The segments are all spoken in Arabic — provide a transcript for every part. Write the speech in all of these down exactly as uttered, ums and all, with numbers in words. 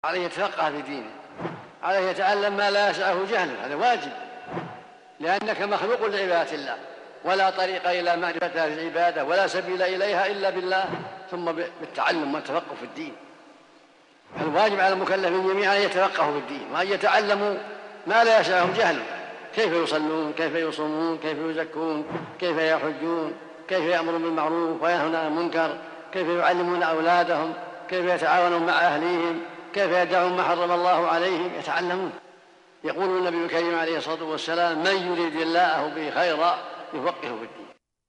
عليه يتفقه في دينه، عليه يتعلم ما لا يسعه جهله، هذا واجب، لأنك مخلوق لعبادة الله، ولا طريق إلى معرفة هذه العبادة ولا سبيل إليها إلا بالله، ثم بالتعلم والتفقه في الدين. الواجب على المكلفين جميعا أن يتفقهوا في الدين وأن يتعلموا ما لا يسعهم جهله، كيف يصلون، كيف يصومون، كيف يزكون، كيف يحجون، كيف يأمرون بالمعروف وينهون عن المنكر، كيف يعلمون أولادهم، كيف يتعاونون مع أهليهم، كيف يدعون ما حرم الله عليهم، يتعلمون. يقول النبي الكريم عليه الصلاة والسلام: من يريد الله به خيرا يفقهه في الدين.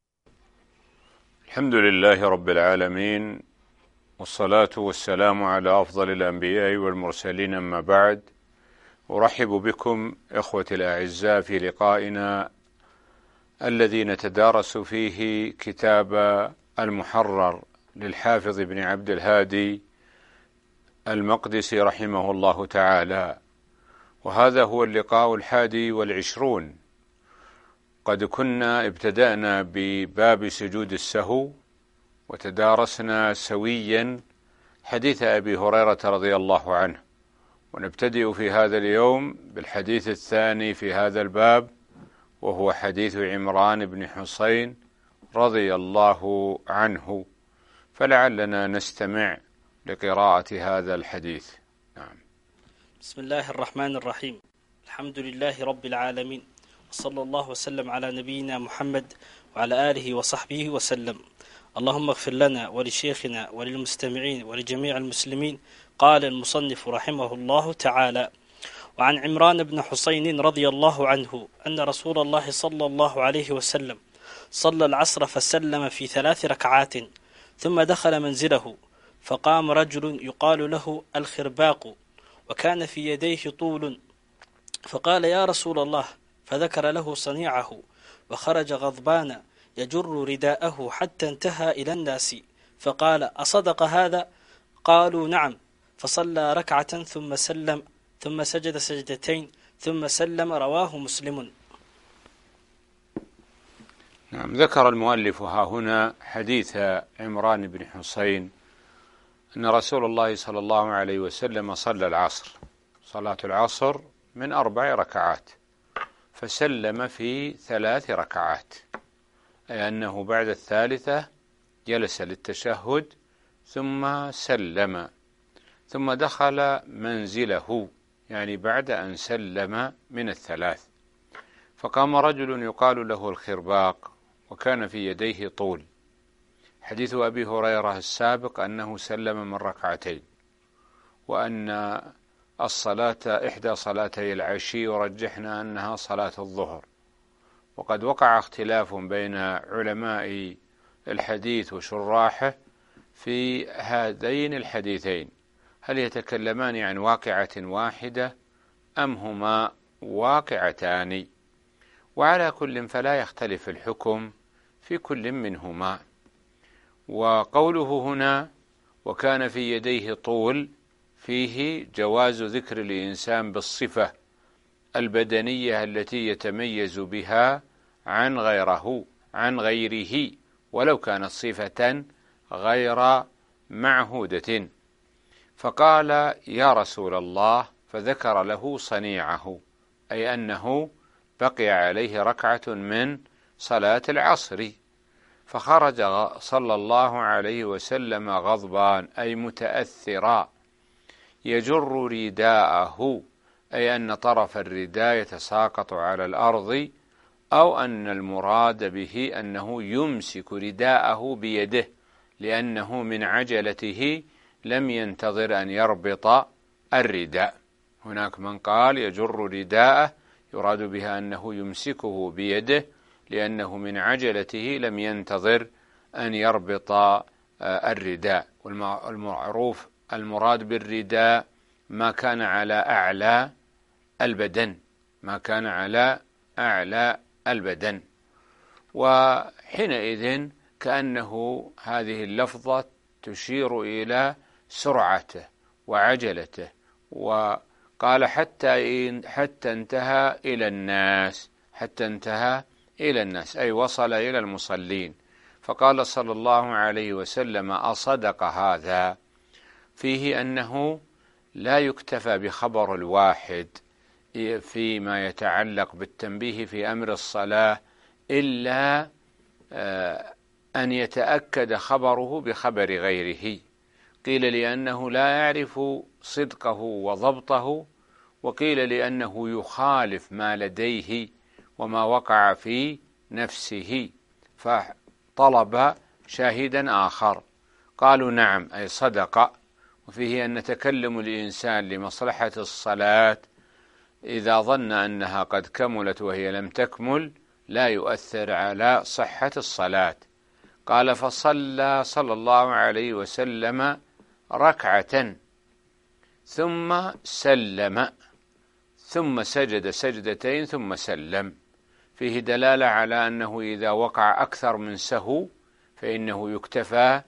الحمد لله رب العالمين، والصلاة والسلام على أفضل الأنبياء والمرسلين، أما بعد. أرحب بكم إخوتي الأعزاء في لقائنا الذي نتدارس فيه كتاب المحرر للحافظ ابن عبد الهادي المقدسي رحمه الله تعالى، وهذا هو اللقاء الحادي والعشرون. قد كنا ابتدأنا بباب سجود السهو، وتدارسنا سويا حديث أبي هريرة رضي الله عنه، ونبتدئ في هذا اليوم بالحديث الثاني في هذا الباب، وهو حديث عمران بن حسين رضي الله عنه، فلعلنا نستمع لقراءة هذا الحديث. نعم. بسم الله الرحمن الرحيم. الحمد لله رب العالمين، وصلى الله وسلم على نبينا محمد وعلى آله وصحبه وسلم. اللهم اغفر لنا ولشيخنا وللمستمعين ولجميع المسلمين. قال المصنف رحمه الله تعالى: وعن عمران بن حسين رضي الله عنه أن رسول الله صلى الله عليه وسلم صلى العصر فسلم في ثلاث ركعات، ثم دخل منزله، فقام رجل يقال له الخرباق، وكان في يديه طول، فقال: يا رسول الله، فذكر له صنيعه، وخرج غضبان يجر رداءه حتى انتهى إلى الناس، فقال: أصدق هذا؟ قالوا: نعم. فصلى ركعة ثم سلم، ثم سجد سجدتين، ثم سلم. رواه مسلم. نعم. ذكر المؤلف ها هنا حديث عمران بن حسين أن رسول الله صلى الله عليه وسلم صلى العصر، صلاة العصر من أربع ركعات، فسلم في ثلاث ركعات، أي أنه بعد الثالثة جلس للتشهد ثم سلم، ثم دخل منزله، يعني بعد أن سلم من الثلاث، فقام رجل يقال له الخرباق، وكان في يديه طول. حديث أبي هريرة السابق أنه سلم من ركعتين، وأن الصلاة إحدى صلاتي العشي، ورجحنا أنها صلاة الظهر. وقد وقع اختلاف بين علماء الحديث وشراحه في هذين الحديثين، هل يتكلمان عن واقعة واحدة أم هما واقعتان؟ وعلى كل فلا يختلف الحكم في كل منهما. وقوله هنا وكان في يديه طول فيه جواز ذكر الإنسان بالصفة البدنية التي يتميز بها عن غيره عن غيره ولو كانت صفة غير معهودة. فقال: يا رسول الله، فذكر له صنيعه، أي أنه بقي عليه ركعة من صلاة العصر، فخرج صلى الله عليه وسلم غضبان، أي متأثرا، يجر رداءه، أي أن طرف الرداء يتساقط على الأرض، أو أن المراد به أنه يمسك رداءه بيده، لأنه من عجلته لم ينتظر أن يربط الرداء. هناك من قال يجر رداءه يراد بها أنه يمسكه بيده، لأنه من عجلته لم ينتظر أن يربط الرداء. والمعروف المراد بالرداء ما كان على أعلى البدن، ما كان على أعلى البدن. وحينئذ كأنه هذه اللفظة تشير إلى سرعته وعجلته، وقال حتى إن حتى انتهى إلى الناس، حتى انتهى إلى الناس، أي وصل إلى المصلين. فقال صلى الله عليه وسلم: أصدق هذا؟ فيه أنه لا يكتفى بخبر الواحد فيما يتعلق بالتنبيه في أمر الصلاة إلا أن يتأكد خبره بخبر غيره. قيل لأنه لا يعرف صدقه وضبطه، وقيل لأنه يخالف ما لديه وما وقع في نفسه فطلب شاهدا آخر. قالوا نعم أي صدق. وفيه أن تكلم الإنسان لمصلحة الصلاة إذا ظن أنها قد كملت وهي لم تكمل لا يؤثر على صحة الصلاة. قال فصلى صلى الله عليه وسلم ركعة ثم سلم ثم سجد سجدتين ثم سلم. فيه دلالة على أنه إذا وقع أكثر من سهو فإنه يكتفى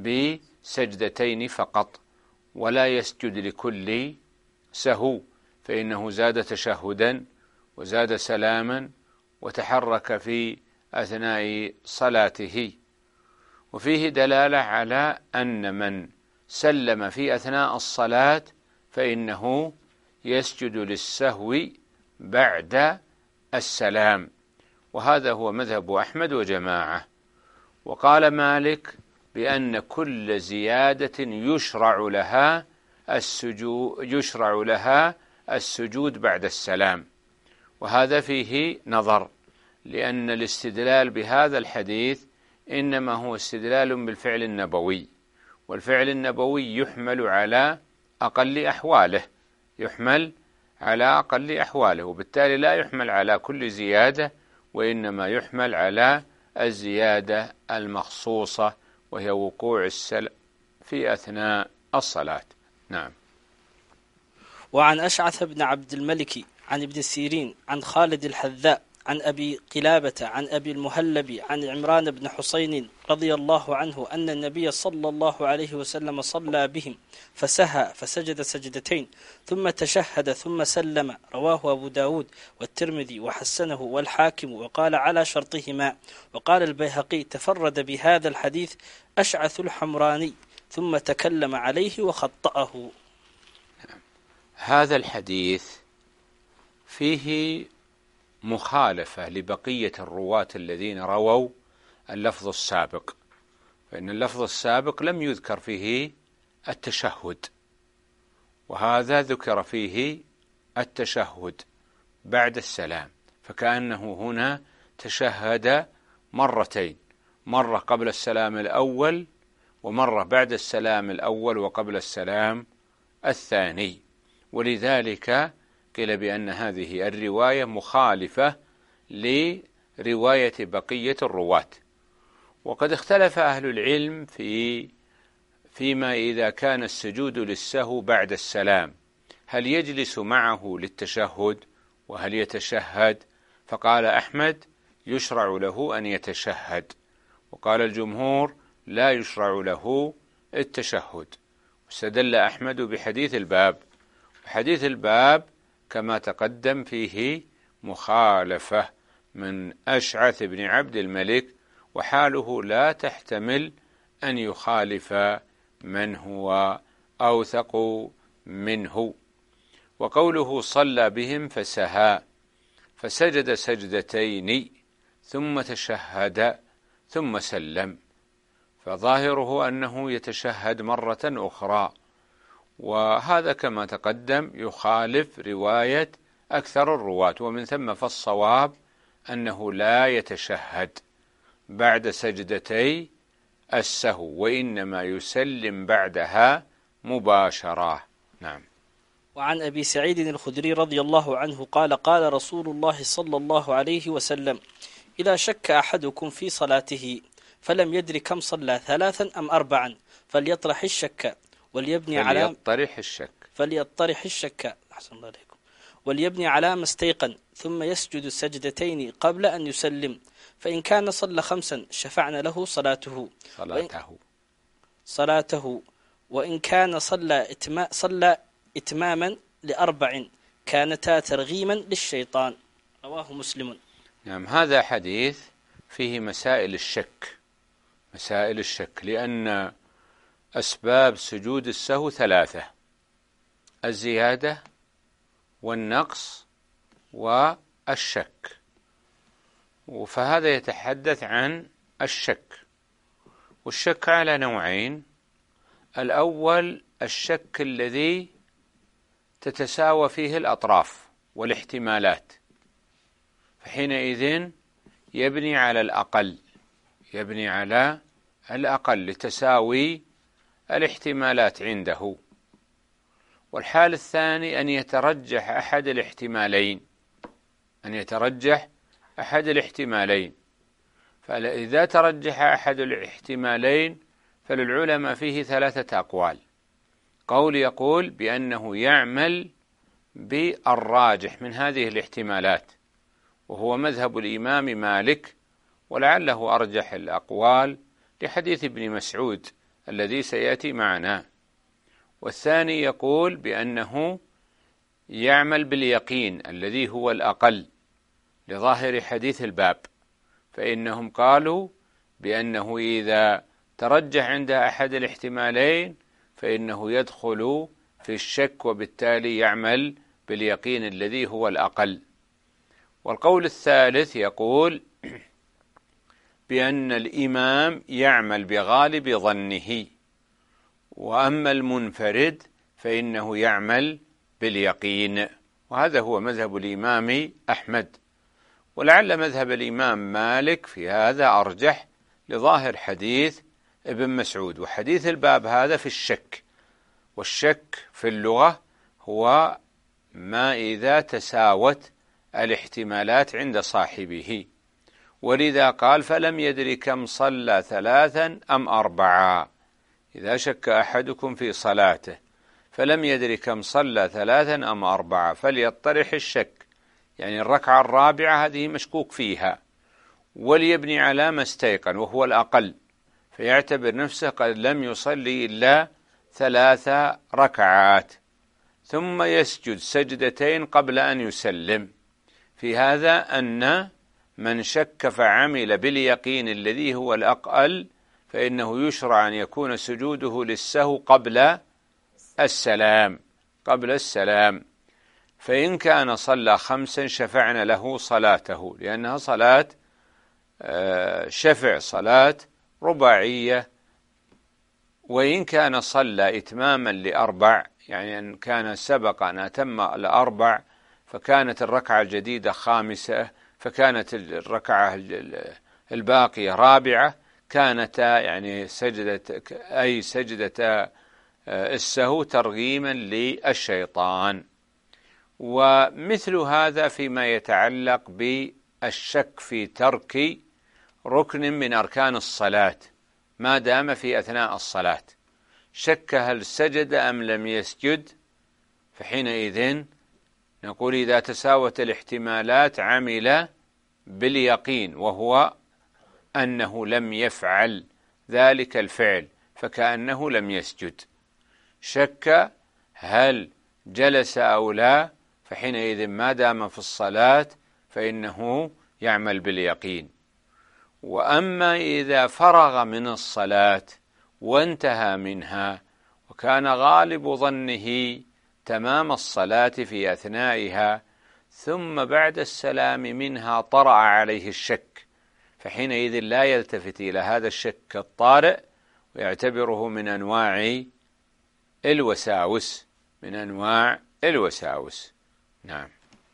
بسجدتين فقط ولا يسجد لكل سهو، فإنه زاد تشهدا وزاد سلاما وتحرك في أثناء صلاته. وفيه دلالة على أن من سلم في أثناء الصلاة فإنه يسجد للسهو بعد السلام، وهذا هو مذهب أحمد وجماعة. وقال مالك بأن كل زيادة يشرع لها السجود يشرع لها السجود بعد السلام، وهذا فيه نظر، لأن الاستدلال بهذا الحديث إنما هو استدلال بالفعل النبوي، والفعل النبوي يحمل على أقل أحواله يحمل على أقل أحواله وبالتالي لا يحمل على كل زيادة، وإنما يحمل على الزيادة المخصوصة وهي وقوع السلام في أثناء الصلاة. نعم. وعن أشعث بن عبد الملك عن ابن سيرين عن خالد الحذاء عن أبي قلابة عن أبي المهلب عن عمران بن حسين رضي الله عنه أن النبي صلى الله عليه وسلم صلى بهم فسهى فسجد سجدتين ثم تشهد ثم سلم. رواه أبو داود والترمذي وحسنه والحاكم وقال على شرطهما. وقال البيهقي تفرد بهذا الحديث أشعث الحمراني ثم تكلم عليه وخطأه. هذا الحديث فيه مخالفة لبقية الرواة الذين رووا اللفظ السابق، فإن اللفظ السابق لم يذكر فيه التشهد، وهذا ذكر فيه التشهد بعد السلام، فكأنه هنا تشهد مرتين، مرة قبل السلام الأول ومرة بعد السلام الأول وقبل السلام الثاني. ولذلك قيل بأن هذه الرواية مخالفة لرواية بقية الرواة. وقد اختلف أهل العلم في فيما إذا كان السجود للسهو بعد السلام هل يجلس معه للتشهد وهل يتشهد؟ فقال أحمد يشرع له أن يتشهد، وقال الجمهور لا يشرع له التشهد. واستدل أحمد بحديث الباب، حديث الباب كما تقدم فيه مخالفة من أشعث بن عبد الملك، وحاله لا تحتمل أن يخالف من هو أوثق منه. وقوله صلى بهم فسهى فسجد سجدتين ثم تشهد ثم سلم، فظاهره أنه يتشهد مرة أخرى، وهذا كما تقدم يخالف رواية أكثر الرواة، ومن ثم فالصواب أنه لا يتشهد بعد سجدتي السهو وإنما يسلم بعدها مباشرة. نعم. وعن أبي سعيد الخدري رضي الله عنه قال قال رسول الله صلى الله عليه وسلم إذا شك أحدكم في صلاته فلم يدر كم صلى ثلاثا أم أربعا فليطرح الشك وليبني على فليطرح الشك فليطرح الشك أحسن الله عليكم وليبني على ما استيقن ثم يسجد السجدتين قبل أن يسلم، فإن كان صلى خمسا شفعنا له صلاته صلاته صلاته وإن كان صلى إتما صلى إتماما لأربع كانتا ترغيما للشيطان. رواه مسلم. نعم. هذا حديث فيه مسائل الشك مسائل الشك لأن أسباب سجود السهو ثلاثة: الزيادة والنقص والشك. فهذا يتحدث عن الشك، والشك على نوعين. الأول الشك الذي تتساوى فيه الأطراف والاحتمالات، فحينئذ يبني على الأقل يبني على الأقل لتساوي الاحتمالات عنده. والحال الثاني أن يترجح أحد الاحتمالين أن يترجح أحد الاحتمالين فإذا ترجح أحد الاحتمالين فللعلماء فيه ثلاثة أقوال. قول يقول بأنه يعمل بالراجح من هذه الاحتمالات، وهو مذهب الإمام مالك، ولعله أرجح الأقوال لحديث ابن مسعود الذي سيأتي معنا. والثاني يقول بأنه يعمل باليقين الذي هو الأقل لظاهر حديث الباب، فإنهم قالوا بأنه إذا ترجح عند أحد الاحتمالين فإنه يدخل في الشك، وبالتالي يعمل باليقين الذي هو الأقل. والقول الثالث يقول بأن الإمام يعمل بغالب ظنه، وأما المنفرد فإنه يعمل باليقين، وهذا هو مذهب الإمام أحمد. ولعل مذهب الإمام مالك في هذا أرجح لظاهر حديث ابن مسعود. وحديث الباب هذا في الشك، والشك في اللغة هو ما إذا تساوت الاحتمالات عند صاحبه، ولذا قال فلم يدر كم صلى ثلاثا أم أربعا. إذا شك أحدكم في صلاته فلم يدر كم صلى ثلاثا أم أربعا فليطرح الشك، يعني الركعة الرابعة هذه مشكوك فيها، وليبني على ما استيقن وهو الأقل، فيعتبر نفسه قد لم يصلي إلا ثلاث ركعات، ثم يسجد سجدتين قبل أن يسلم. في هذا أن من شك فعمل باليقين الذي هو الأقل فإنه يشرع أن يكون سجوده للسهو قبل السلام قبل السلام فإن كان صلى خمسا شفعنا له صلاته، لأنها صلاة شفع، صلاة رباعية. وإن كان صلى إتماما لأربع، يعني أن كان سبق أن أتم الأربع فكانت الركعة الجديدة خامسة، فكانت الركعة الباقية رابعة، كانتا يعني سجدة أي سجدة السهو ترغيما للشيطان. ومثل هذا فيما يتعلق بالشك في ترك ركن من أركان الصلاة ما دام في أثناء الصلاة، شك هل سجد أم لم يسجد، فحينئذ نقول إذا تساوت الاحتمالات عمل باليقين، وهو أنه لم يفعل ذلك الفعل فكأنه لم يسجد. شك هل جلس أو لا، فحينئذ ما دام في الصلاة فإنه يعمل باليقين. وأما إذا فرغ من الصلاة وانتهى منها وكان غالب ظنه تمام الصلاة في أثنائها، ثم بعد السلام منها طرأ عليه الشك، فحينئذ لا يلتفت إلى هذا الشك الطارئ ويعتبره من أنواع الوساوس من أنواع الوساوس. نعم.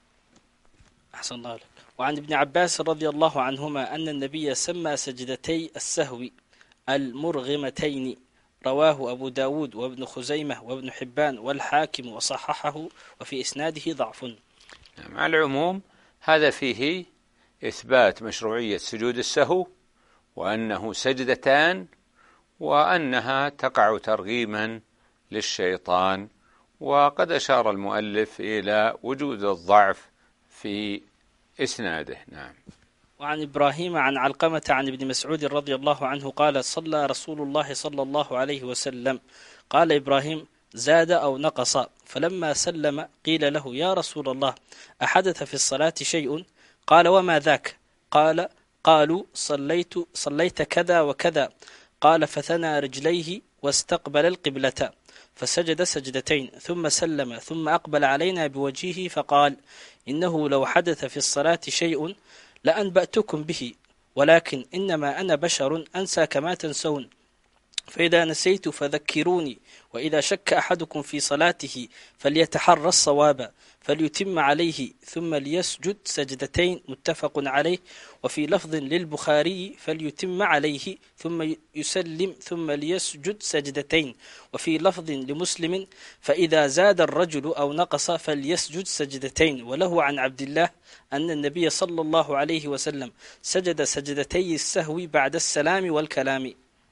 أحسن الله لك. وعن ابن عباس رضي الله عنهما أن النبي سمى سجدتي السهو المرغمتين، رواه أبو داود وابن خزيمة وابن حبان والحاكم وصححه، وفي إسناده ضعف. نعم. على العموم هذا فيه إثبات مشروعية سجود السهو، وأنه سجدتان، وأنها تقع ترغيما للشيطان. وقد أشار المؤلف إلى وجود الضعف في إسناده. نعم. وعن إبراهيم عن علقمة عن ابن مسعود رضي الله عنه قال صلى رسول الله صلى الله عليه وسلم، قال إبراهيم زاد أو نقص، فلما سلم قيل له يا رسول الله أحدث في الصلاة شيء؟ قال وما ذاك؟ قال قالوا صليت صليت كذا وكذا. قال فثنى رجليه واستقبل القبلة، فسجد سجدتين ثم سلم ثم أقبل علينا بوجهه فقال: إنه لو حدث في الصلاة شيء لأنبأتكم به، ولكن إنما أنا بشر أنسى كما تنسون، فإذا نسيت فذكروني، وإذا شك أحدكم في صلاته فليتحرى الصواب فليتم عليه ثم ليسجد سجدتين، متفق عليه. وفي لفظ للبخاري: فليتم عليه ثم يسلم ثم ليسجد سجدتين. وفي لفظ لمسلم: فإذا زاد الرجل أو نقص فليسجد سجدتين. وله عن عبد الله أن النبي صلى الله عليه وسلم سجد سجدتي السهو بعد السلام والكلام.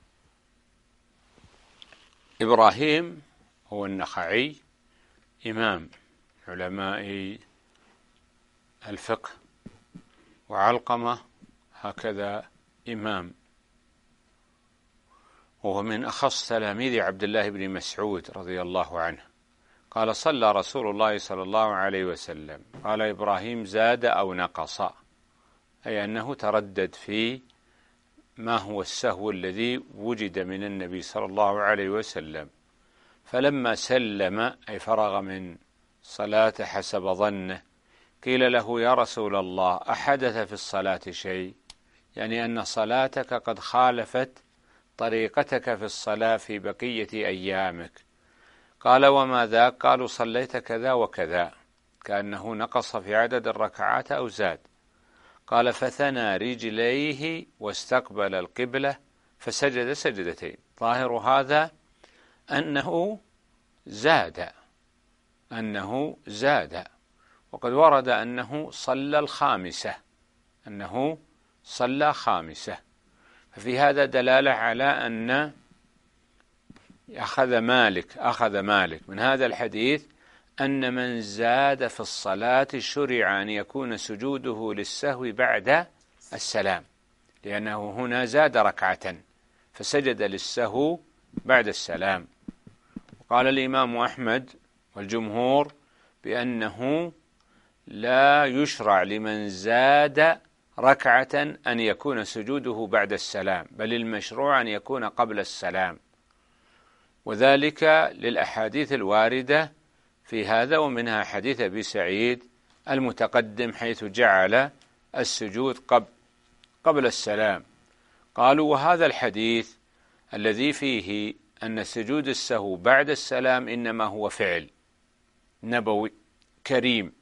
إبراهيم هو النخعي إمام علماء الفقه، وعلقمة هكذا إمام، وهو من أخص تلاميذ عبد الله بن مسعود رضي الله عنه. قال: صلى رسول الله صلى الله عليه وسلم. قال إبراهيم: زاد أو نقص، أي أنه تردد في ما هو السهو الذي وجد من النبي صلى الله عليه وسلم. فلما سلم أي فرغ من صلاة حسب ظنه قيل له: يا رسول الله، أحدث في الصلاة شيء؟ يعني أن صلاتك قد خالفت طريقتك في الصلاة في بقية أيامك. قال: وما ذاك؟ قالوا: صليت كذا وكذا، كأنه نقص في عدد الركعات أو زاد. قال: فثنى رجليه واستقبل القبلة فسجد سجدتين. ظاهر هذا أنه زاد أنه زاد وقد ورد أنه صلى الخامسة أنه صلى خامسة ففي هذا دلالة على أن أخذ مالك أخذ مالك من هذا الحديث أن من زاد في الصلاة شرع أن يكون سجوده للسهو بعد السلام، لأنه هنا زاد ركعة فسجد للسهو بعد السلام. وقال الإمام أحمد والجمهور بأنه لا يشرع لمن زاد ركعة أن يكون سجوده بعد السلام، بل المشروع أن يكون قبل السلام، وذلك للأحاديث الواردة في هذا، ومنها حديث أبي سعيد المتقدم حيث جعل السجود قبل قبل السلام. قالوا: وهذا الحديث الذي فيه أن سجود السهو بعد السلام إنما هو فعل نبوي كريم،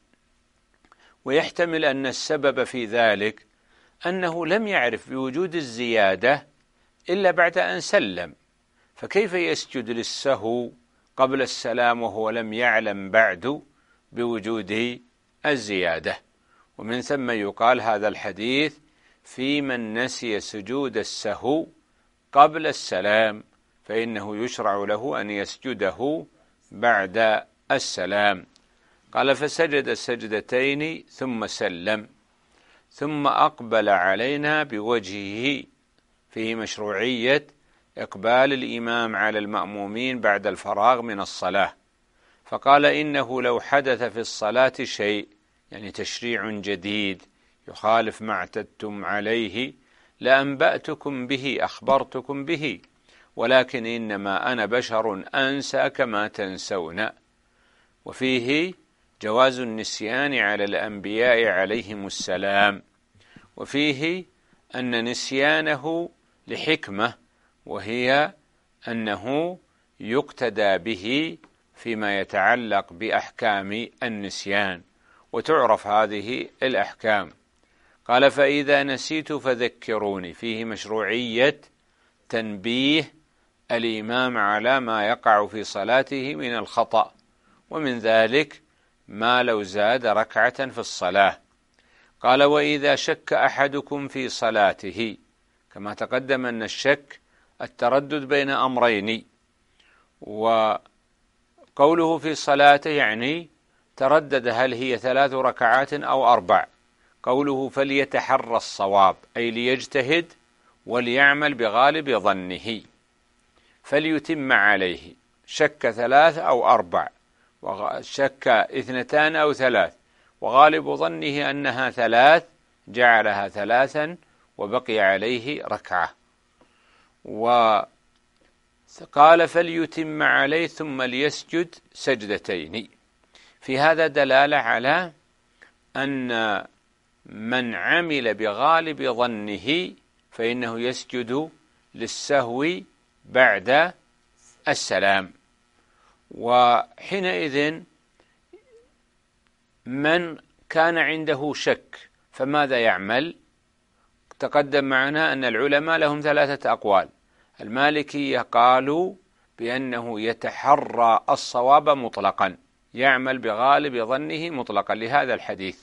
ويحتمل أن السبب في ذلك أنه لم يعرف بوجود الزيادة إلا بعد أن سلم، فكيف يسجد للسهو قبل السلام وهو لم يعلم بعد بوجود الزيادة؟ ومن ثم يقال هذا الحديث في من نسي سجود السهو قبل السلام فإنه يشرع له أن يسجده بعد السلام. قال: فسجد السجدتين ثم سلم ثم أقبل علينا بوجهه، فيه مشروعية إقبال الإمام على المأمومين بعد الفراغ من الصلاة. فقال: إنه لو حدث في الصلاة شيء، يعني تشريع جديد يخالف ما اعتدتم عليه، لأنبأتكم به، أخبرتكم به، ولكن إنما أنا بشر أنسى كما تنسون. وفيه جواز النسيان على الأنبياء عليهم السلام، وفيه أن نسيانه لحكمة، وهي أنه يقتدى به فيما يتعلق بأحكام النسيان، وتعرف هذه الأحكام. قال: فإذا نسيت فذكروني، فيه مشروعية تنبيه الإمام على ما يقع في صلاته من الخطأ، ومن ذلك ما لو زاد ركعة في الصلاة. قال: وإذا شك أحدكم في صلاته، كما تقدم أن الشك التردد بين أمرين، وقوله في صلاته يعني تردد هل هي ثلاث ركعات أو أربع. قوله فليتحرى الصواب أي ليجتهد وليعمل بغالب ظنه، فليتم عليه، شك ثلاث أو أربع، شك اثنتان أو ثلاث، وغالب ظنه أنها ثلاث جعلها ثلاثا وبقي عليه ركعة. قال فليتم عليه ثم ليسجد سجدتين. في هذا دلالة على أن من عمل بغالب ظنه فإنه يسجد للسهو بعد السلام. وحينئذ من كان عنده شك فماذا يعمل؟ تقدم معنا أن العلماء لهم ثلاثة أقوال. المالكية قالوا بأنه يتحرى الصواب مطلقا، يعمل بغالب ظنه مطلقا لهذا الحديث.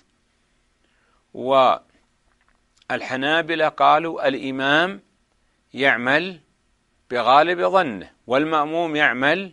والحنابلة قالوا الإمام يعمل بغالب ظنه والمأموم يعمل،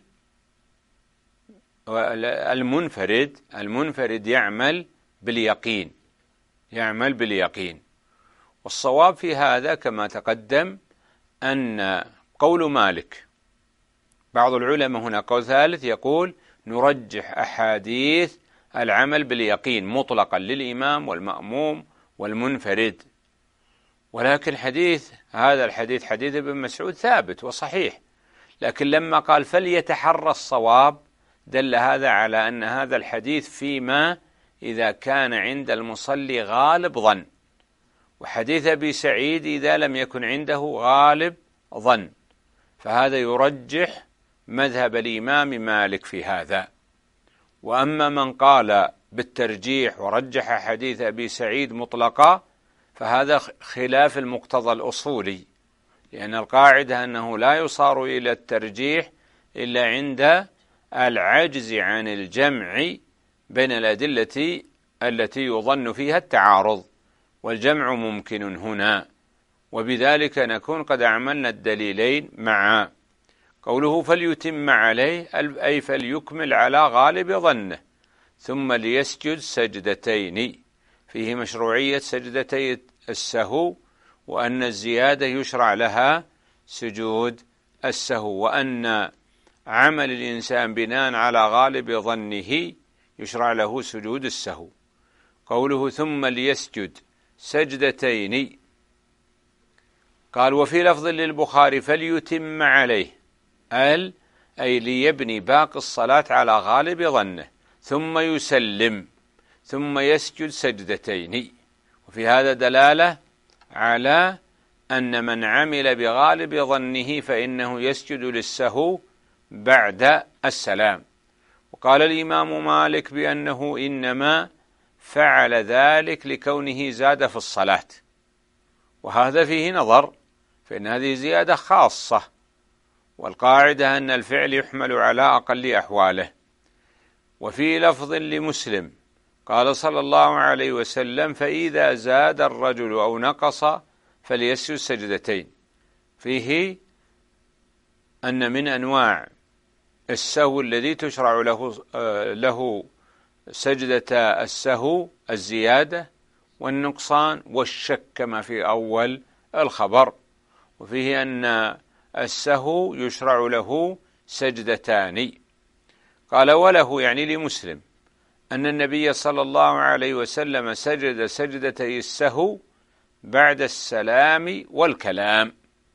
المنفرد المنفرد يعمل باليقين يعمل باليقين. والصواب في هذا كما تقدم أن قول مالك، بعض العلماء هنا قول ثالث يقول نرجح أحاديث العمل باليقين مطلقا للإمام والمأموم والمنفرد. ولكن حديث هذا الحديث حديث ابن مسعود ثابت وصحيح، لكن لما قال فليتحرى الصواب دل هذا على أن هذا الحديث فيما إذا كان عند المصلي غالب ظن، وحديث أبي سعيد إذا لم يكن عنده غالب ظن، فهذا يرجح مذهب الإمام مالك في هذا. وأما من قال بالترجيح ورجح حديث أبي سعيد مطلقا فهذا خلاف المقتضى الأصولي، لأن القاعدة أنه لا يصار إلى الترجيح إلا عند العجز عن الجمع بين الأدلة التي يظن فيها التعارض، والجمع ممكن هنا، وبذلك نكون قد عملنا الدليلين معا. قوله فليتم عليه أي فليكمل على غالب ظنه ثم ليسجد سجدتين، فيه مشروعية سجدتي السهو، وأن الزيادة يشرع لها سجود السهو، وأن عمل الإنسان بناء على غالب ظنه يشرع له سجود السهو. قوله ثم ليسجد سجدتين، قال وفي لفظ للبخاري فليتم عليه ال أي ليبني باقي الصلاة على غالب ظنه ثم يسلم ثم يسجد سجدتين. وفي هذا دلالة على أن من عمل بغالب ظنه فإنه يسجد للسهو بعد السلام. وقال الإمام مالك بأنه إنما فعل ذلك لكونه زاد في الصلاة، وهذا فيه نظر، فإن هذه زيادة خاصة، والقاعدة أن الفعل يحمل على أقل أحواله. وفي لفظ لمسلم قال صلى الله عليه وسلم فإذا زاد الرجل أو نقص فليسجد سجدتين، فيه أن من أنواع السهو الذي تشرع له له سجدة السهو الزيادة والنقصان والشك كما في أول الخبر، وفيه أن السهو يشرع له سجدتان. قال وله يعني لمسلم أن النبي صلى الله عليه وسلم سجد سجدتي السهو بعد السلام والكلام،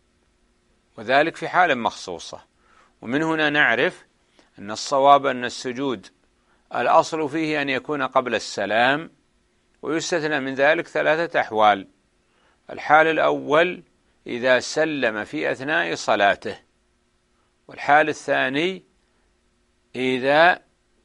وذلك في حال مخصوصة. ومن هنا نعرف أن الصواب أن السجود الأصل فيه أن يكون قبل السلام، ويستثنى من ذلك ثلاثة أحوال. الحال الأول إذا سلم في أثناء صلاته، والحال الثاني إذا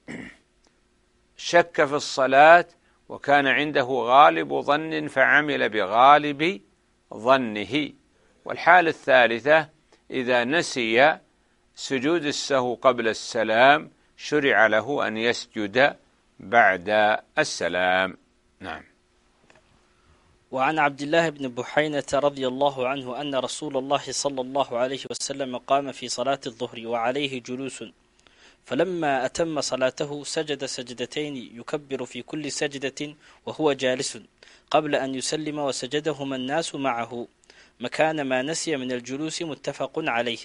شك في الصلاة وكان عنده غالب ظن فعمل بغالب ظنه، والحال الثالثة إذا نسي سجود السهو قبل السلام شرع له أن يسجد بعد السلام. نعم. وعن عبد الله بن بحينة رضي الله عنه أن رسول الله صلى الله عليه وسلم قام في صلاة الظهر وعليه جلوس، فلما أتم صلاته سجد سجدتين يكبر في كل سجدة وهو جالس قبل أن يسلم، وسجدهما الناس معه مكان ما نسي من الجلوس، متفق عليه.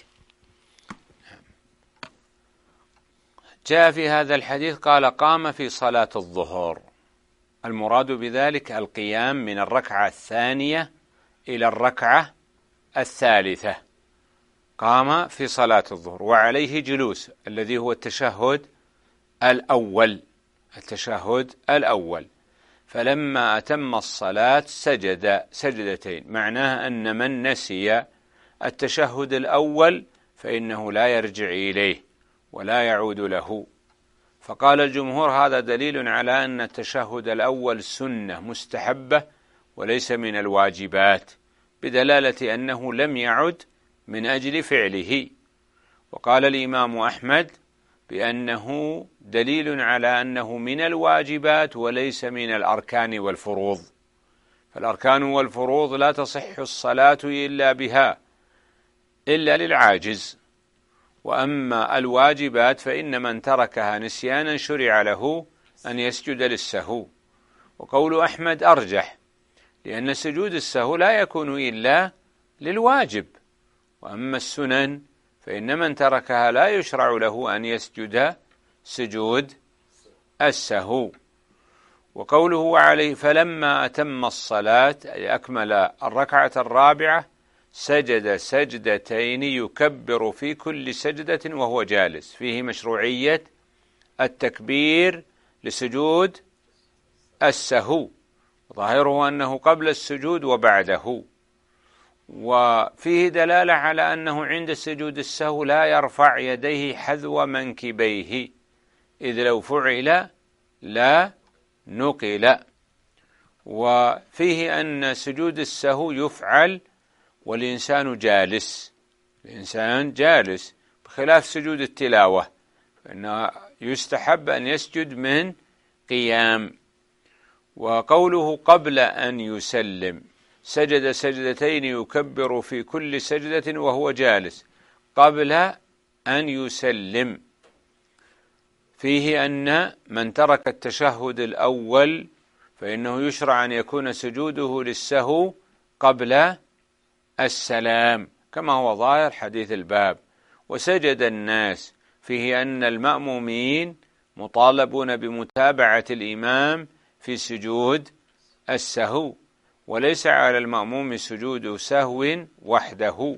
جاء في هذا الحديث قال قام في صلاة الظهر، المراد بذلك القيام من الركعة الثانية إلى الركعة الثالثة. قام في صلاة الظهر وعليه جلوس الذي هو التشهد الأول التشهد الأول فلما أتم الصلاة سجد سجدتين، معناه أن من نسي التشهد الأول فإنه لا يرجع إليه ولا يعود له. فقال الجمهور هذا دليل على أن التشهد الأول سنة مستحبة وليس من الواجبات، بدلالة أنه لم يعد من أجل فعله. وقال الإمام أحمد بأنه دليل على أنه من الواجبات وليس من الأركان والفروض، فالأركان والفروض لا تصح الصلاة إلا بها إلا للعاجز، وأما الواجبات فإن من تركها نسيانا شرع له أن يسجد للسهو. وقول أحمد أرجح، لأن سجود السهو لا يكون إلا للواجب، وأما السنن فإن من تركها لا يشرع له أن يسجد سجود السهو. وقوله عليه فلما أتم الصلاة أي أكمل الركعة الرابعة سجد سجدتين يكبر في كل سجدة وهو جالس، فيه مشروعية التكبير لسجود السهو، ظاهره أنه قبل السجود وبعده. وفيه دلالة على أنه عند سجود السهو لا يرفع يديه حذو منكبيه، إذ لو فعل لا نقل. وفيه أن سجود السهو يفعل والإنسان جالس، الإنسان جالس بخلاف سجود التلاوة فإنه يستحب أن يسجد من قيام. وقوله قبل أن يسلم سجد سجدتين يكبر في كل سجدة وهو جالس قبل أن يسلم، فيه أن من ترك التشهد الأول فإنه يشرع أن يكون سجوده للسهو قبل السلام كما هو ظاهر حديث الباب. وسجد الناس، فيه أن المأمومين مطالبون بمتابعة الإمام في سجود السهو، وليس على المأموم سجود سهو وحده.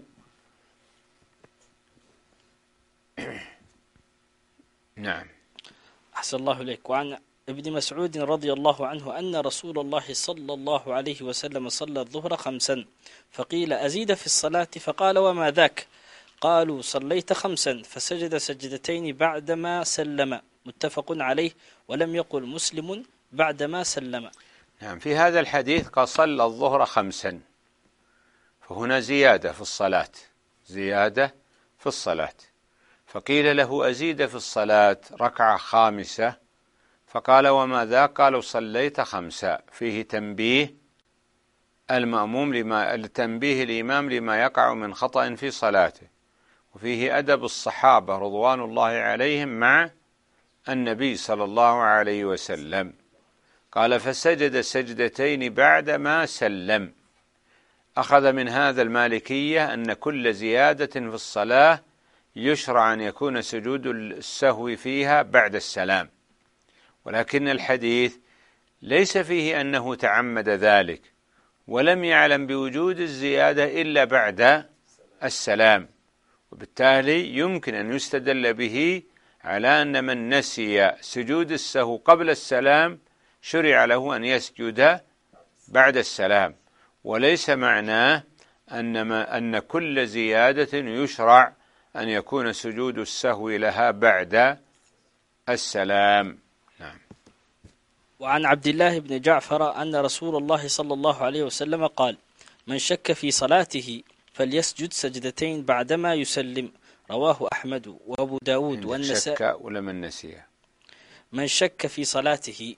نعم. أحسن الله إليك. وعن ابن مسعود رضي الله عنه أن رسول الله صلى الله عليه وسلم صلى الظهر خمسا فقيل أزيد في الصلاة فقال وما ذاك؟ قالوا صليت خمسا فسجد سجدتين بعدما سلم، متفق عليه، ولم يقل مسلم بعدما سلم. نعم. في هذا الحديث قال صلى الظهر خمسا، فهنا زيادة في الصلاة زيادة في الصلاة فقيل له أزيد في الصلاة ركعة خامسة، فقال وما ذا؟ قالوا صليت خمسة، فيه تنبيه المأموم لما تنبيه الإمام لما يقع من خطأ في صلاته، وفيه أدب الصحابة رضوان الله عليهم مع النبي صلى الله عليه وسلم. قال فسجد سجدتين بعدما سلم. أخذ من هذا المالكية أن كل زيادة في الصلاة يشرع أن يكون سجود السهو فيها بعد السلام، ولكن الحديث ليس فيه أنه تعمد ذلك، ولم يعلم بوجود الزيادة إلا بعد السلام، وبالتالي يمكن أن يستدل به على أن من نسي سجود السهو قبل السلام شرع له أن يسجد بعد السلام، وليس معناه أن, ما أن كل زيادة يشرع أن يكون سجود السهو لها بعد السلام. نعم. وعن عبد الله بن جعفر أن رسول الله صلى الله عليه وسلم قال من شك في صلاته فليسجد سجدتين بعدما يسلم، رواه أحمد وأبو داود والنسائي. شك ولا من نسي؟ من شك في صلاته،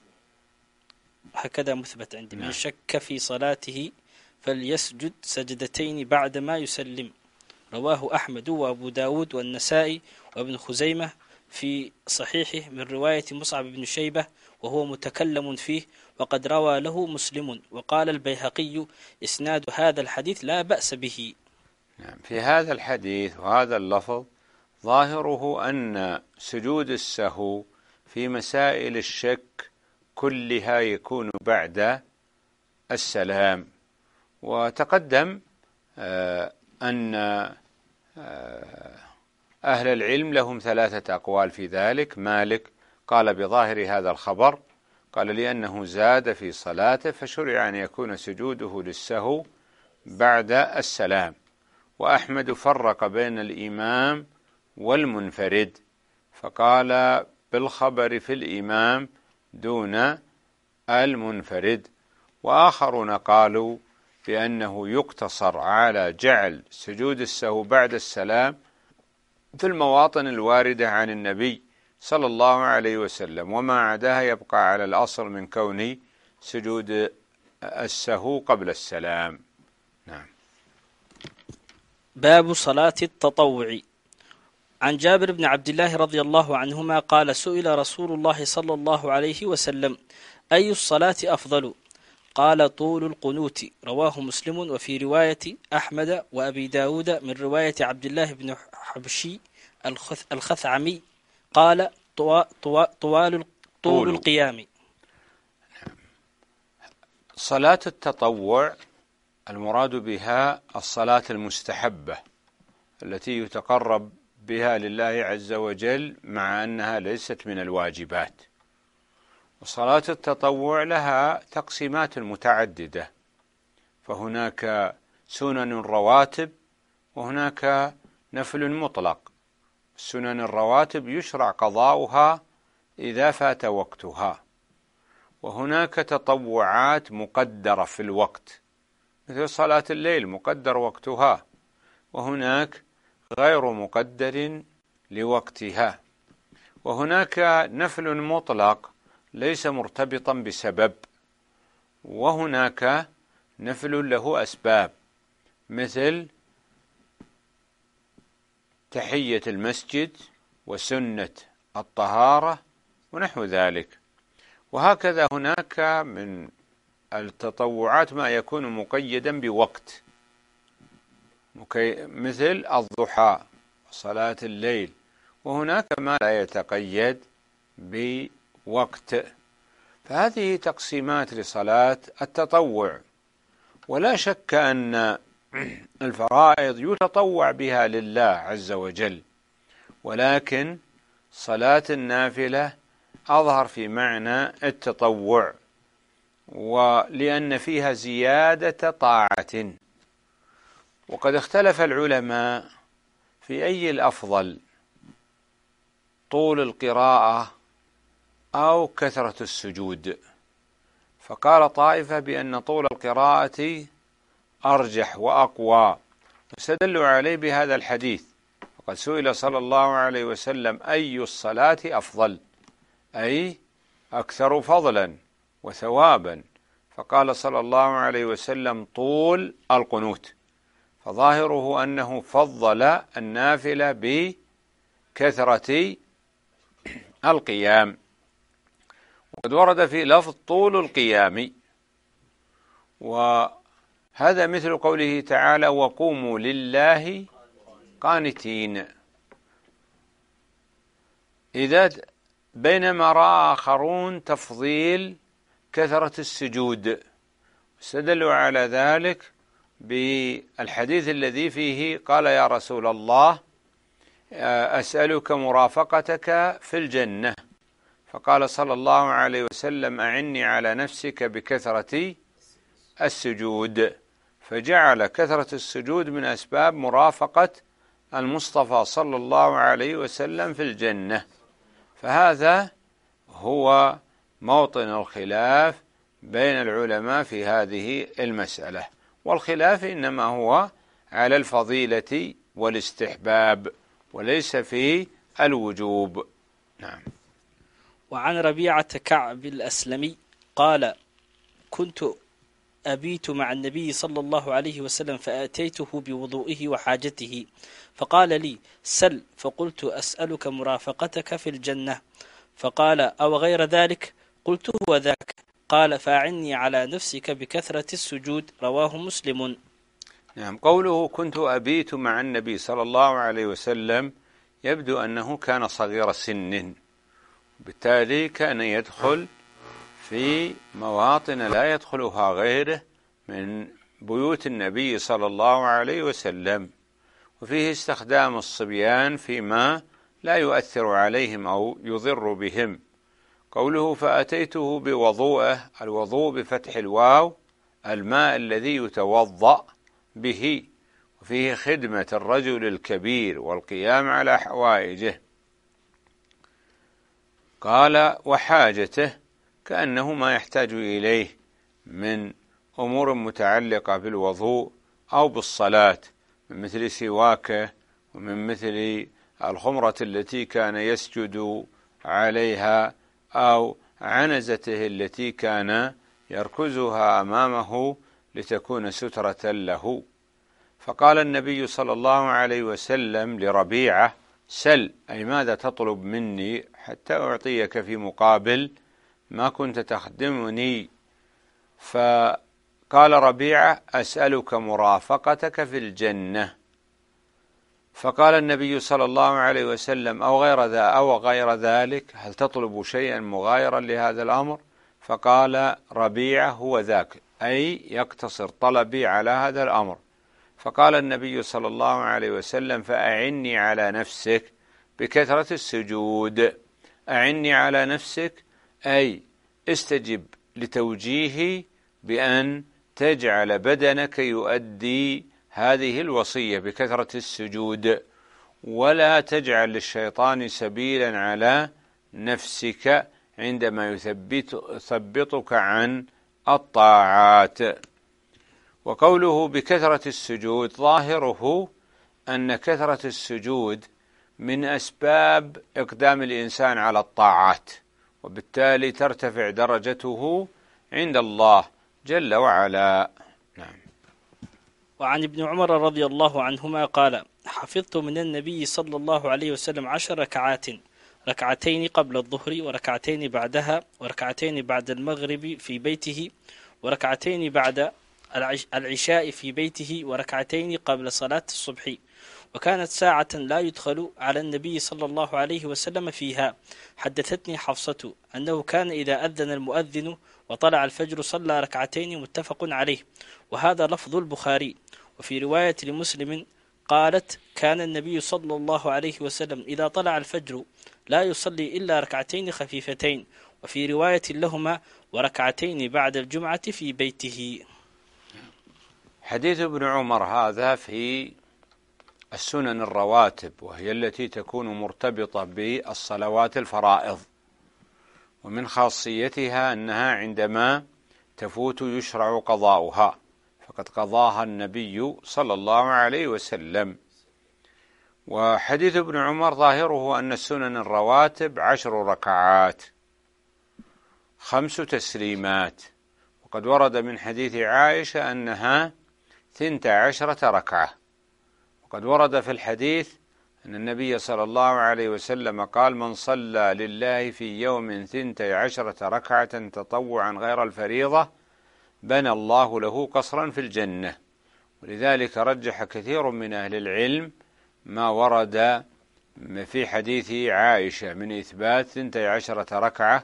هكذا مثبت عندي. نعم. من شك في صلاته فليسجد سجدتين بعدما يسلم، رواه أحمد وأبو داود والنسائي وابن خزيمة في صحيحه من رواية مصعب بن شيبة وهو متكلم فيه، وقد روى له مسلم. وقال البيهقي إسناد هذا الحديث لا بأس به. نعم. في هذا الحديث وهذا اللفظ ظاهره أن سجود السهو في مسائل الشك كلها يكون بعد السلام. وتقدم أن أهل العلم لهم ثلاثة أقوال في ذلك. مالك قال بظاهر هذا الخبر، قال لأنه زاد في صلاته فشرع أن يكون سجوده للسهو بعد السلام. وأحمد فرق بين الإمام والمنفرد فقال بالخبر في الإمام دون المنفرد. وآخرون قالوا بأنه يقتصر على جعل سجود السهو بعد السلام في المواطن الواردة عن النبي صلى الله عليه وسلم، وما عداها يبقى على الأصل من كون سجود السهو قبل السلام. نعم. باب صلاة التطوع. عن جابر بن عبد الله رضي الله عنهما قال سئل رسول الله صلى الله عليه وسلم أي الصلاة أفضل؟ قال طول القنوت. رواه مسلم وفي رواية أحمد وأبي داود من رواية عبد الله بن حبشي الخثعمي قال طوال, طوال, طول القيام. صلاة التطوع المراد بها الصلاة المستحبة التي يتقرب بها لله عز وجل مع أنها ليست من الواجبات. وصلاة التطوع لها تقسيمات متعددة، فهناك سنن رواتب وهناك نفل مطلق. السنن الرواتب يشرع قضاؤها إذا فات وقتها، وهناك تطوعات مقدرة في الوقت مثل صلاة الليل مقدر وقتها، وهناك غير مقدر لوقتها، وهناك نفل مطلق ليس مرتبطا بسبب، وهناك نفل له أسباب مثل تحية المسجد وسنة الطهارة ونحو ذلك. وهكذا هناك من التطوعات ما يكون مقيدا بوقت مثل الضحى وصلاة الليل، وهناك ما لا يتقيد بوقت. فهذه تقسيمات لصلاة التطوع. ولا شك أن الفرائض يتطوع بها لله عز وجل، ولكن صلاة النافلة أظهر في معنى التطوع، ولأن فيها زيادة طاعة. وقد اختلف العلماء في أي الأفضل، طول القراءة أو كثرة السجود. فقال طائفة بأن طول القراءة أرجح وأقوى، واستدلوا عليه بهذا الحديث. فقد سئل صلى الله عليه وسلم أي الصلاة أفضل، أي أكثر فضلا وثوابا، فقال صلى الله عليه وسلم طول القنوت، فظاهره أنه فضل النافلة بكثرة القيام. وقد ورد في لفظ طول القيام، وهذا مثل قوله تعالى وقوموا لله قانتين. إذا بينما رأى آخرون تفضيل كثرة السجود، استدلوا على ذلك بالحديث الذي فيه قال يا رسول الله أسألك مرافقتك في الجنة، فقال صلى الله عليه وسلم أعني على نفسك بكثرة السجود، فجعل كثرة السجود من أسباب مرافقة المصطفى صلى الله عليه وسلم في الجنة. فهذا هو موطن الخلاف بين العلماء في هذه المسألة، والخلاف إنما هو على الفضيلة والاستحباب وليس في الوجوب. نعم. وعن ربيعة كعب الأسلمي قال كنت أبيت مع النبي صلى الله عليه وسلم فأتيته بوضوئه وحاجته فقال لي سل، فقلت أسألك مرافقتك في الجنة، فقال أو غير ذلك؟ قلت هو ذاك. قال فأعني على نفسك بكثرة السجود. رواه مسلم. نعم. قوله كنت أبيت مع النبي صلى الله عليه وسلم يبدو أنه كان صغير سن، بالتالي كان يدخل في مواطن لا يدخلها غيره من بيوت النبي صلى الله عليه وسلم. وفيه استخدام الصبيان فيما لا يؤثر عليهم أو يضر بهم. قوله فأتيته بوضوءه، الوضوء بفتح الواو الماء الذي يتوضأ به، وفيه خدمة الرجل الكبير والقيام على حوائجه. قال وحاجته، كأنه ما يحتاج إليه من أمور متعلقة بالوضوء أو بالصلاة، من مثل سواكه ومن مثل الخمرة التي كان يسجد عليها أو عنزته التي كان يركزها أمامه لتكون سترة له. فقال النبي صلى الله عليه وسلم لربيعة سل، أي ماذا تطلب مني حتى أعطيك في مقابل ما كنت تخدمني؟ فقال ربيعة أسألك مرافقتك في الجنة. فقال النبي صلى الله عليه وسلم أو غير ذا أو غير ذلك، هل تطلب شيئا مغايرا لهذا الأمر؟ فقال ربيعة هو ذاك، أي يقتصر طلبي على هذا الأمر. فقال النبي صلى الله عليه وسلم فأعني على نفسك بكثرة السجود. أعني على نفسك أي استجب لتوجيهي بأن تجعل بدنك يؤدي هذه الوصية بكثرة السجود، ولا تجعل للشيطان سبيلا على نفسك عندما يثبت يثبطك عن الطاعات. وقوله بكثرة السجود ظاهره أن كثرة السجود من أسباب إقدام الإنسان على الطاعات، وبالتالي ترتفع درجته عند الله جل وعلا. نعم. وعن ابن عمر رضي الله عنهما قال حفظت من النبي صلى الله عليه وسلم عشر ركعات، ركعتين قبل الظهر وركعتين بعدها وركعتين بعد المغرب في بيته وركعتين بعد العشاء في بيته وركعتين قبل صلاة الصبح، وكانت ساعة لا يدخل على النبي صلى الله عليه وسلم فيها. حدثتني حفصة أنه كان إذا أذن المؤذن وطلع الفجر صلى ركعتين، متفق عليه، وهذا لفظ البخاري. وفي رواية لمسلم قالت كان النبي صلى الله عليه وسلم إذا طلع الفجر لا يصلي إلا ركعتين خفيفتين، وفي رواية لهما وركعتين بعد الجمعة في بيته. حديث ابن عمر هذا في السنن الرواتب، وهي التي تكون مرتبطة بالصلوات الفرائض، ومن خاصيتها أنها عندما تفوت يشرع قضاؤها، فقد قضاها النبي صلى الله عليه وسلم. وحديث ابن عمر ظاهره أن السنن الرواتب عشر ركعات خمس تسليمات، وقد ورد من حديث عائشة أنها ثنت عشرة ركعة، وقد ورد في الحديث أن النبي صلى الله عليه وسلم قال من صلى لله في يوم ثنت عشرة ركعة تطوعا غير الفريضة بنى الله له قصرا في الجنة. ولذلك رجح كثير من أهل العلم ما ورد في حديث عائشة من إثبات ثنتي عشرة ركعة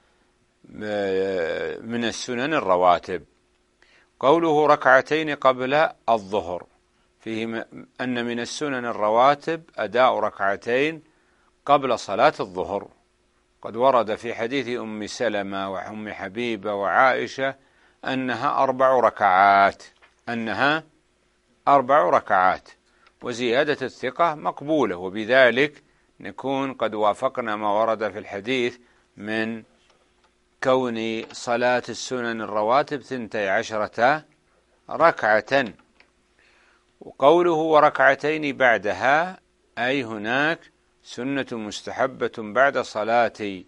من السنن الرواتب. قوله ركعتين قبل الظهر فيه أن من السنن الرواتب أداء ركعتين قبل صلاة الظهر. قد ورد في حديث أم سلمة وأم حبيبة وعائشة أنها أربع ركعات أنها أربع ركعات وزيادة الثقة مقبولة، وبذلك نكون قد وافقنا ما ورد في الحديث من كون صلاة السنن الرواتب ثنتي عشرة ركعة. وقوله وركعتين بعدها أي هناك سنة مستحبة بعد صلاة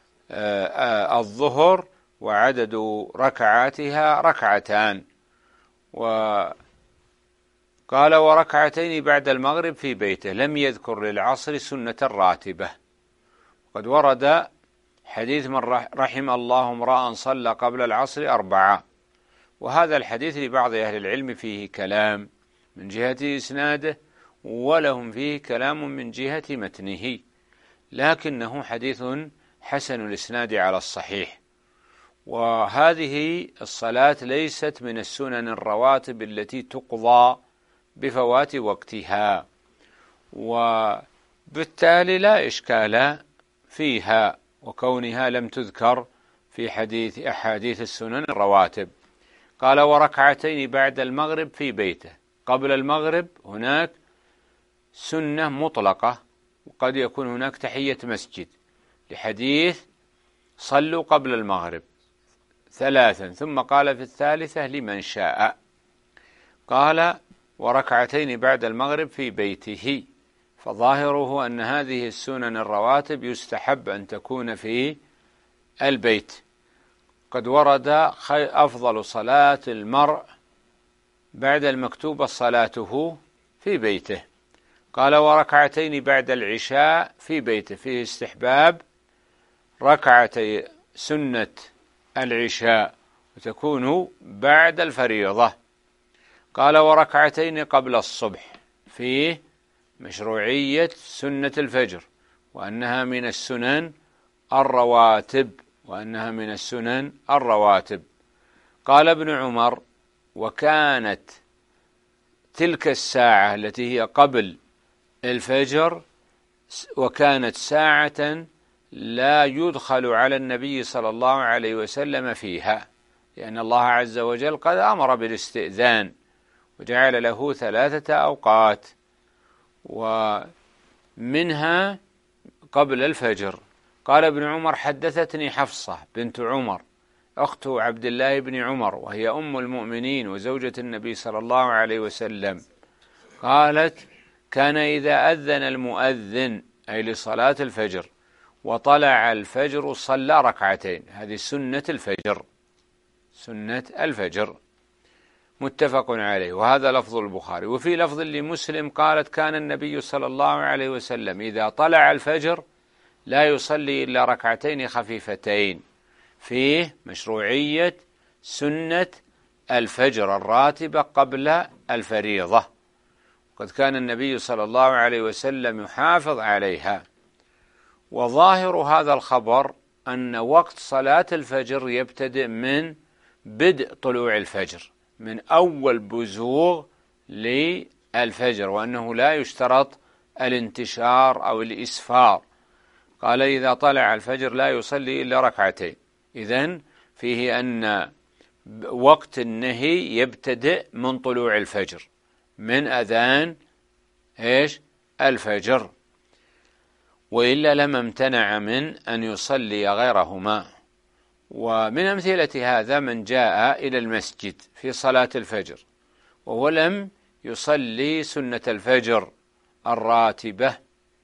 الظهر وعدد ركعاتها ركعتان. وقال وركعتين بعد المغرب في بيته، لم يذكر للعصر سنة راتبة. قد ورد حديث من رحم الله امرأ صلى قبل العصر أربعة، وهذا الحديث لبعض أهل العلم فيه كلام من جهة إسناده، ولهم فيه كلام من جهة متنه، لكنه حديث حسن الإسناد على الصحيح. وهذه الصلاة ليست من السنن الرواتب التي تقضى بفوات وقتها، وبالتالي لا إشكال فيها، وكونها لم تذكر في حديث أحاديث السنن الرواتب. قال وركعتين بعد المغرب في بيته. قبل المغرب هناك سنة مطلقة، وقد يكون هناك تحية مسجد، لحديث صلوا قبل المغرب ثلاثا، ثم قال في الثالثة لمن شاء. قال وركعتين بعد المغرب في بيته، فظاهره أن هذه السنن الرواتب يستحب أن تكون في البيت. قد ورد أفضل صلاة المرء بعد المكتوبة صلاته في بيته. قال وركعتين بعد العشاء في بيته، فيه استحباب ركعتي سنة العشاء وتكون بعد الفريضة. قال وركعتين قبل الصبح، فيه مشروعية سنة الفجر، وأنها من السنن الرواتب وأنها من السنن الرواتب. قال ابن عمر وكانت تلك الساعة التي هي قبل الفجر وكانت ساعة لا يدخل على النبي صلى الله عليه وسلم فيها، لأن الله عز وجل قد أمر بالاستئذان وجعل له ثلاثة أوقات، ومنها قبل الفجر. قال ابن عمر حدثتني حفصة بنت عمر أخت عبد الله بن عمر، وهي أم المؤمنين وزوجة النبي صلى الله عليه وسلم، قالت كان إذا أذن المؤذن أي لصلاة الفجر وطلع الفجر صلى ركعتين. هذه سنة الفجر، سنة الفجر، متفق عليه، وهذا لفظ البخاري. وفي لفظ لمسلم قالت كان النبي صلى الله عليه وسلم إذا طلع الفجر لا يصلي إلا ركعتين خفيفتين، فيه مشروعية سنة الفجر الراتبة قبل الفريضة، قد كان النبي صلى الله عليه وسلم يحافظ عليها. وظاهر هذا الخبر أن وقت صلاة الفجر يبتدئ من بدء طلوع الفجر، من أول بزوغ للفجر، وأنه لا يشترط الانتشار أو الإسفار. قال إذا طلع الفجر لا يصلي إلا ركعتين. إذن فيه أن وقت النهي يبتدئ من طلوع الفجر، من أذان إيش الفجر، وإلا لما امتنع من أن يصلي غيرهما. ومن أمثلة هذا من جاء إلى المسجد في صلاة الفجر وهو لم يصلي سنة الفجر الراتبة،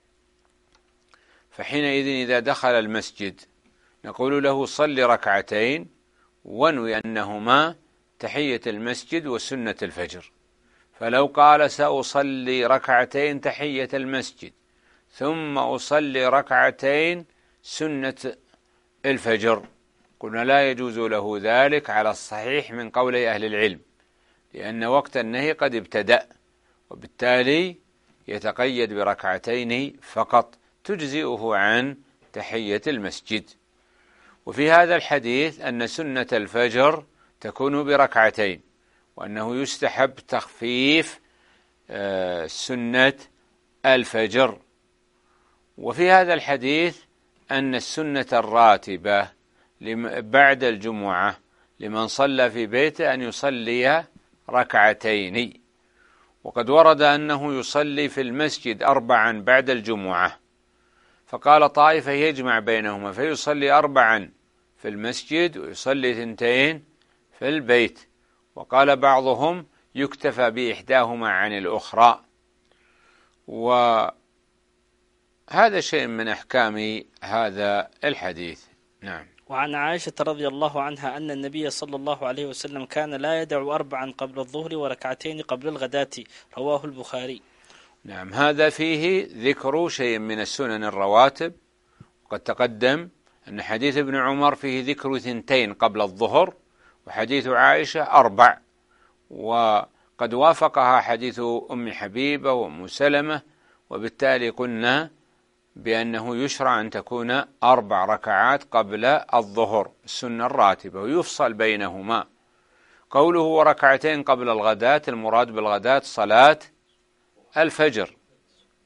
فحينئذ إذا دخل المسجد نقول له صل ركعتين وانوي أنهما تحية المسجد وسنة الفجر. فلو قال سأصلي ركعتين تحية المسجد ثم أصلي ركعتين سنة الفجر، قلنا لا يجوز له ذلك على الصحيح من قول أهل العلم، لأن وقت النهي قد ابتدأ، وبالتالي يتقيد بركعتين فقط تجزئه عن تحية المسجد. وفي هذا الحديث أن سنة الفجر تكون بركعتين، وأنه يستحب تخفيف سنة الفجر. وفي هذا الحديث أن السنة الراتبة بعد الجمعة لمن صلى في بيته أن يصلي ركعتين، وقد ورد أنه يصلي في المسجد أربعا بعد الجمعة، فقال طائفة يجمع بينهما فيصلي أربعا في المسجد ويصلي ثنتين في البيت، وقال بعضهم يكتفى بإحداهما عن الأخرى. وهذا شيء من أحكام هذا الحديث. نعم. وعن عائشة رضي الله عنها أن النبي صلى الله عليه وسلم كان لا يدع أربعا قبل الظهر وركعتين قبل الغداة، رواه البخاري. نعم، هذا فيه ذكر شيء من السنن الرواتب، وقد تقدم أن حديث ابن عمر فيه ذكر ثنتين قبل الظهر، وحديث عائشة أربع، وقد وافقها حديث أم حبيبة وأم سلمة، وبالتالي قلنا بأنه يشرع أن تكون أربع ركعات قبل الظهر السنة الراتبة ويفصل بينهما. قوله وركعتين قبل الغداة، المراد بالغداة صلاة الفجر،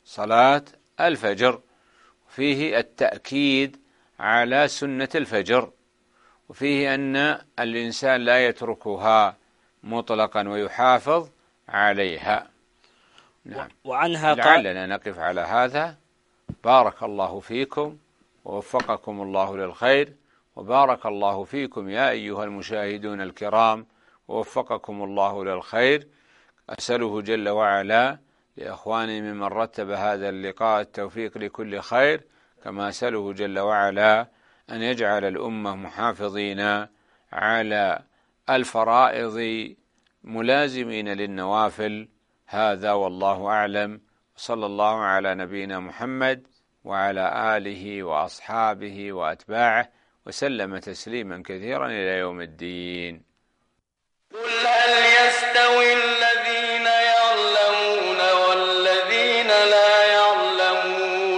صلاة الفجر، فيه التأكيد على سنة الفجر، وفيه أن الإنسان لا يتركها مطلقا ويحافظ عليها. نعم. وعنها لعلنا نقف على هذا. بارك الله فيكم ووفقكم الله للخير، وبارك الله فيكم يا أيها المشاهدون الكرام، ووفقكم الله للخير. أسأله جل وعلا لأخواني ممن رتب هذا اللقاء التوفيق لكل خير، كما أسأله جل وعلا أن يجعل الأمة محافظين على الفرائض ملازمين للنوافل. هذا والله أعلم، صلى الله على نبينا محمد وعلى آله وأصحابه وأتباعه وسلم تسليما كثيرا إلى يوم الدين. قل هل يستوي الذين يعلمون والذين لا يعلمون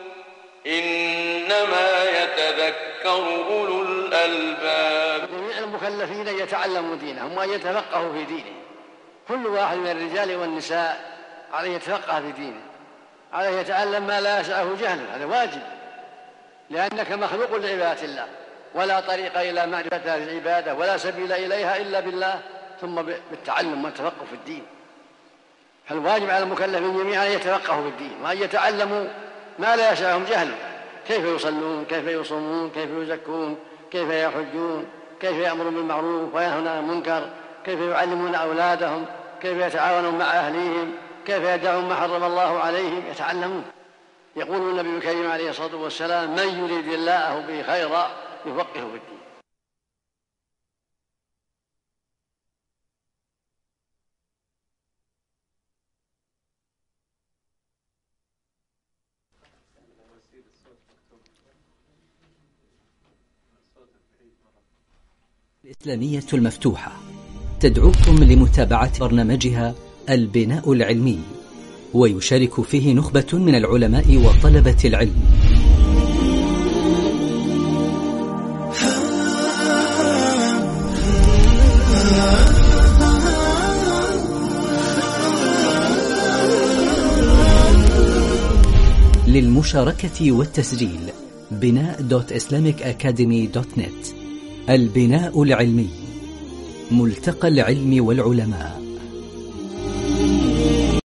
إنما يتذكر أولو الألباب. جميع المكلفين يتعلموا دينهم وأن يتفقهوا في دينه. كل واحد من الرجال والنساء عليه يتفقه في دينه، عليه يتعلم ما لا يسعه جهله، هذا واجب، لأنك مخلوق لعبادة الله، ولا طريق إلى معرفة هذه العبادة ولا سبيل إليها إلا بالله، ثم بالتعلم والتفقه في الدين. فالواجب على المكلفين جميعا أن يتفقهوا في الدين وأن يتعلموا ما لا يسعهم جهله، كيف يصلون، كيف يصومون، كيف يزكون، كيف يحجون، كيف يأمرون بالمعروف وينهون عن المنكر، كيف يعلمون أولادهم، كيف يتعاونون مع أهليهم، كيف يدعون ما حرم الله عليهم، يتعلمون. يقول النبي الكريم عليه الصلاة والسلام: من يريد الله به خيرا يفقهه في الدين. الإسلامية المفتوحة تدعوكم لمتابعة برنامجها البناء العلمي، ويشارك فيه نخبة من العلماء وطلبة العلم. للمشاركة والتسجيل بناء دوت إسلاميك أكاديمي دوت نت. البناء العلمي، ملتقى العلم والعلماء.